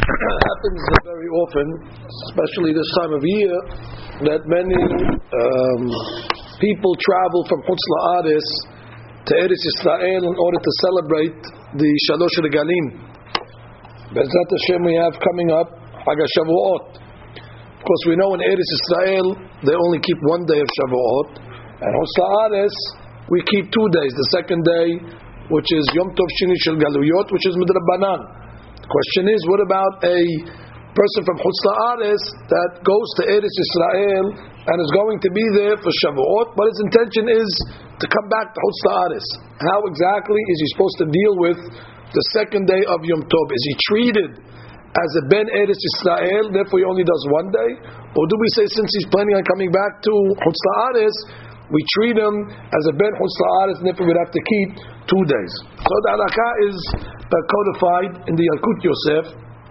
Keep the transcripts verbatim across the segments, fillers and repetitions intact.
happens very often, especially this time of year, that many um, people travel from Chutz La'aretz to Eretz Yisrael in order to celebrate the Shalosh Regalim. Be'ezrat Hashem we have coming up Hag HaShavuot. Of course, we know in Eretz Yisrael they only keep one day of Shavuot, and Chutz La'aretz we keep two days. The second day, which is Yom Tov Shini Shel Galuyot, which is Midrabanan. The question is, what about a person from Chutz La'aretz that goes to Eretz Yisrael and is going to be there for Shavuot, but his intention is to come back to Chutz La'aretz? How exactly is he supposed to deal with the second day of Yom Tov? Is he treated as a Ben Eretz Yisrael, therefore he only does one day? Or do we say, since he's planning on coming back to Chutz La'aretz, we treat him as a Ben Chutz La'aretz, and therefore we'd have to keep two days? So the halakha is uh, codified in the Yalkut Yosef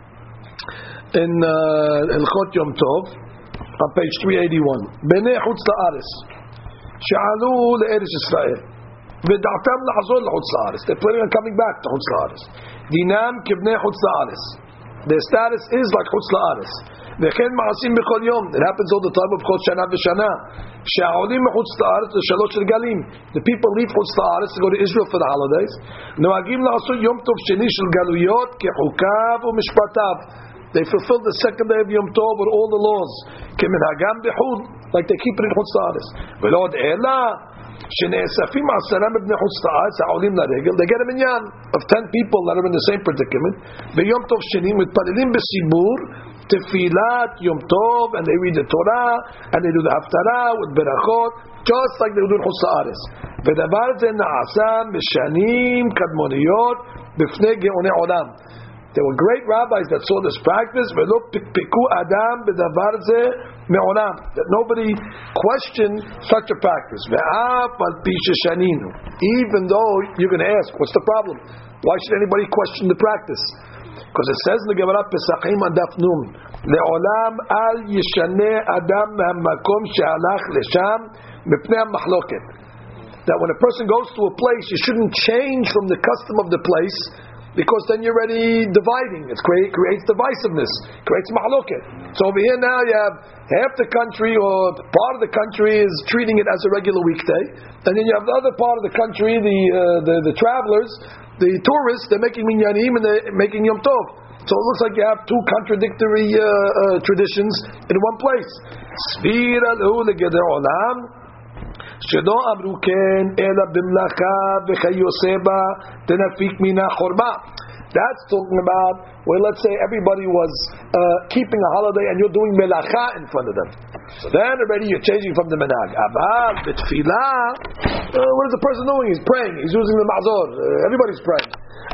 in Hilchot Yom Tov on page three eighty-one. Bnei Chutz La'aretz she'alu le'Eretz Yisrael v'da'atam la'azor le'Chutz La'aretz. They're planning on coming back to Chutz La'aretz. Dinam kibnei Chutz La'aretz. Their status is like Chutz La'aretz. וכן מעשים בכל יום. It happens all the time of כל שנה ושנה. שהעולים מחוץ לארץ לשלוש רגלים. The people leave חוץ לארץ to go to Israel for the holidays. נוהגים לעשות יום טוב שני של גלויות כחוקיו ומשפטיו. They fulfill the second day of Yom Tov with all the laws. כמנהגם בחו"ל, like they keep it in חוץ לארץ. ולא עוד אלא שנאספים עשרה מבני חוץ לארץ העולים לרגל. They get a minyan of ten people that are in the same predicament. ביום טוב שני מתפללים בסיבור Tefilat Yom Tov, and they read the Torah, and they do the Haftarah with Berachot, just like they do in Chutz La'aretz. V'davar ze na'asa mishanim kadmoniyot b'fnei ge'onei olam. There were great rabbis that saw this practice. V'lo pikpiku adam b'davar ze me'olam. That nobody questioned such a practice. Ve'af al pi sheshaninu. Even though you're going to ask, what's the problem? Why should anybody question the practice? Because it says in the Gemara Pesachim and Daf Nun, Le'olam al yishaneh adam ha'makom she'alach lesham mipnei ha'machloket. That when a person goes to a place, you shouldn't change from the custom of the place, because then you're already dividing. It create, creates divisiveness, creates machloket. So over here now you have half the country or part of the country is treating it as a regular weekday, and then you have the other part of the country, the uh, the, the travelers, the tourists, they're making minyanim and they're making Yom Tov. So it looks like you have two contradictory uh, uh, traditions in one place. Svira lehu legeder olam shelo amru ken ela bimlacha v'chayoseba tenafik mina chorma. That's talking about where, let's say, everybody was uh, keeping a holiday and you're doing melacha in front of them. So then already you're changing from the menag. Aval b'tfilah, uh, what is the person doing? He's praying. He's using the ma'zor. Uh, everybody's praying.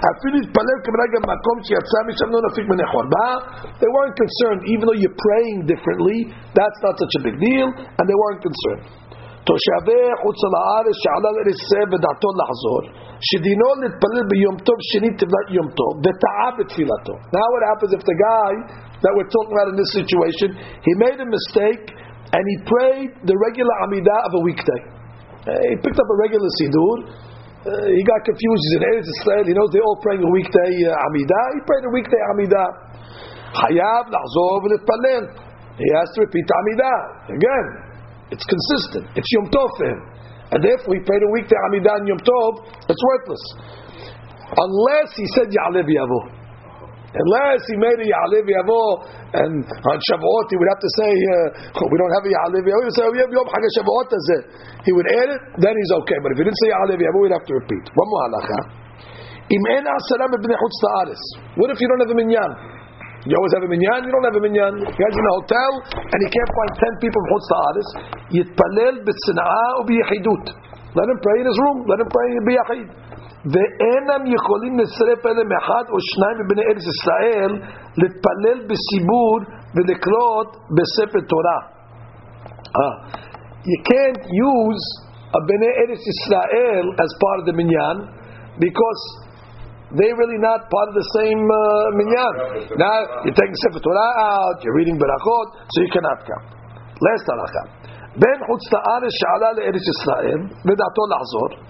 They weren't concerned, even though you're praying differently. That's not such a big deal, and they weren't concerned. תושבי חוץ לארץ שעלה לארץ ישראל ודעתו לחזור שדינו להתפלל ביום טוב שני תפילת יום טוב וטעה בתפילתו. Now what happens if the guy that we're talking about in this situation, he made a mistake and he prayed the regular Amidah of a weekday. Uh, he picked up a regular Sidur, uh, he got confused, he's in Eretz Israel, he knows they're all praying a weekday uh, Amidah, he prayed a weekday Amidah. חייב לחזור ולהתפלל. He has to repeat Amidah again. It's consistent. It's Yom Tov for him. And therefore he prayed a weekday Amidah and Yom Tov, it's worthless. Unless he said Ya'aleh v'yavo. Unless he made a Ya'aleh v'yavo, and on Shavuot he would have to say, uh, we don't have a Ya'aleh v'yavo. He would say, we have Yom Chag Shavuot azeh. He would add it, then he's okay. But if he didn't say Ya'aleh v'yavo, we'd have to repeat. One more halakha. Im en asara b'nei chutz la'aretz. What if you don't have a minyan? You always have a minyan, you don't have a minyan. You guys in a hotel, and you can't find ten people from Chutz La'aretz. Yitpalel b'tzina'ah u b'yechidut. Let him pray in his room. Let him pray b'yechid. Ve'enam yicholim l'tzaref elem echad o shnayim b'nei Eretz Yisrael l'tpalel b'sibur v'lekrot b'sefer Torah. Ah, you can't use a b'nei Eretz Yisrael as part of the minyan because they're really not part of the same uh, minyan. Now you're taking Sefer Torah out, you're reading Berachot, so you cannot come. Last halakha. Ben Chutz La'aretz she'ala le'Eretz Yisrael v'da'ato la'azor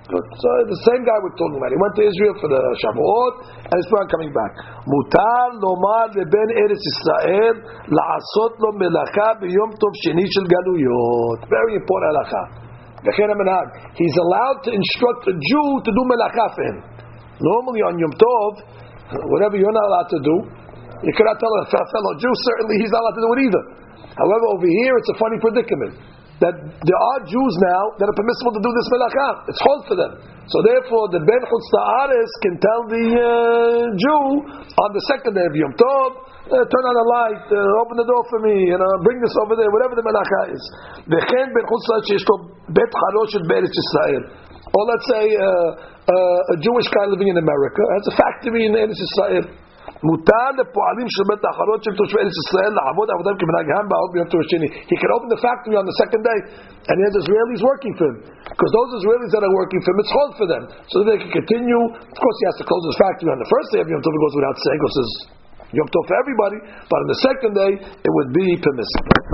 Good. So the same guy we're talking about. He went to Israel for the Shavuot, and he's not coming back. Mutar lomar leben Eretz Yisrael la'asot lo melacha b'yom tov sheni shel galuyot. Very important halacha. He's allowed to instruct a Jew to do melacha for him. Normally on Yom Tov, whatever you're not allowed to do, you cannot tell a fellow Jew, certainly he's not allowed to do it either. However, over here it's a funny predicament. That there are Jews now that are permissible to do this melacha. It's hard for them. So therefore, the Ben Chutz La'aretz can tell the uh, Jew on the second day of Yom Tov, uh, turn on the light, uh, open the door for me, you know, bring this over there, whatever the melacha is. V'chen Ben Chutz La'aretz sheyesh lo bet chalosh shel Be'eretz Yisrael. Or let's say uh, uh, a Jewish guy living in America has a factory in Eretz Yisrael. מותר לפועלים של בית האחרון של תושבי ארץ ישראל לעבוד עבודם כמנהגם בעוד ביום טוב השני. He can open the factory on the second day and he has Israelis working for him, because those Israelis that are working for him, it's hard for them, so that they can continue. Of course he has to close his factory on the first day of Yom Tov. It goes without saying, because it's Yom Tov for everybody, but on the second day it would be permissible.